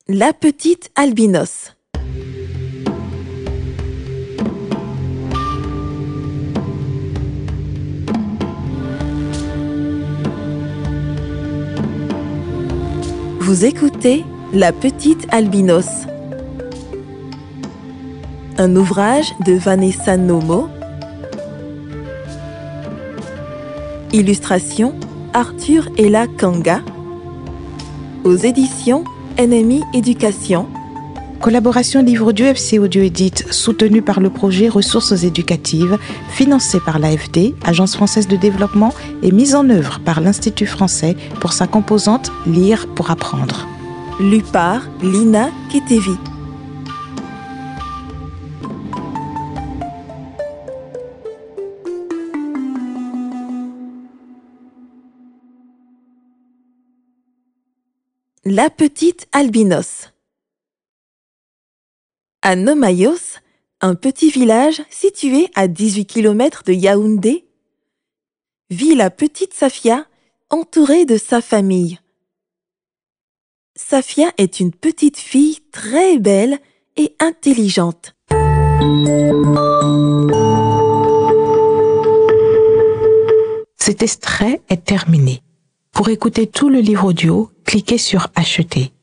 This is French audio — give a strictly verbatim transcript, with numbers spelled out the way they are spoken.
La petite albinos. Vous écoutez La petite albinos, un ouvrage de Vanessa Nomo, illustration Arthur Ella Kanga, aux éditions N M I Éducation. Collaboration Livre Audio F C Audio Edit, soutenu par le projet Ressources éducatives, financé par l'A F D, Agence française de développement, et mise en œuvre par l'Institut français pour sa composante Lire pour apprendre. Lu par Lina Ketevi. La petite albinos. À Nomayos, un petit village situé à dix-huit kilomètres de Yaoundé, vit la petite Safia entourée de sa famille. Safia est une petite fille très belle et intelligente. Cet extrait est terminé. Pour écouter tout le livre audio, cliquez sur Acheter.